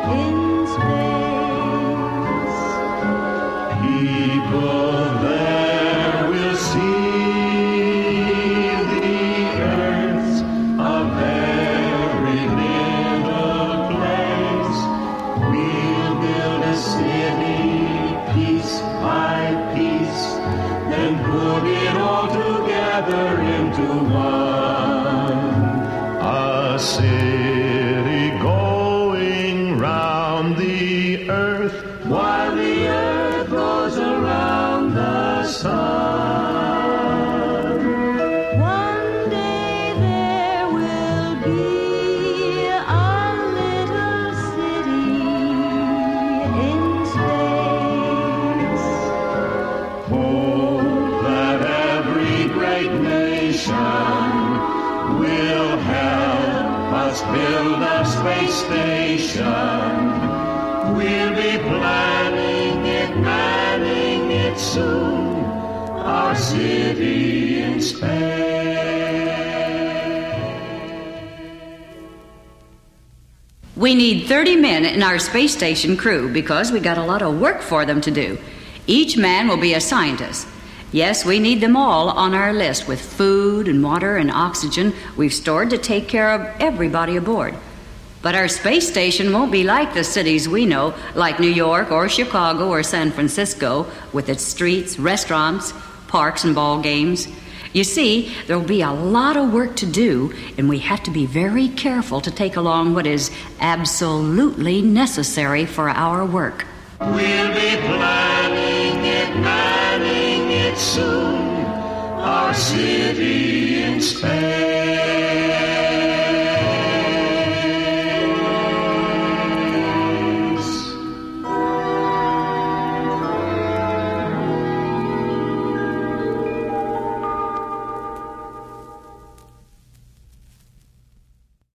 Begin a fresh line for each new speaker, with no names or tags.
in space.
People there will see the Earth's a very little place. We'll build a city piece by piece, then put it all together into one. A city going round the earth while the earth goes around the sun.
One day there will be a little city in space.
Hope that every great nation will help us build a space station. We'll be planning it, manning it soon, our city in space.
We need 30 men in our space station crew because we got a lot of work for them to do. Each man will be a scientist. Yes, we need them all on our list with food and water and oxygen we've stored to take care of everybody aboard. But our space station won't be like the cities we know, like New York or Chicago or San Francisco, with its streets, restaurants, parks, and ball games. You see, there'll be a lot of work to do, and we have to be very careful to take along what is absolutely necessary for our work.
We'll be planning it, manning it soon, our city in space.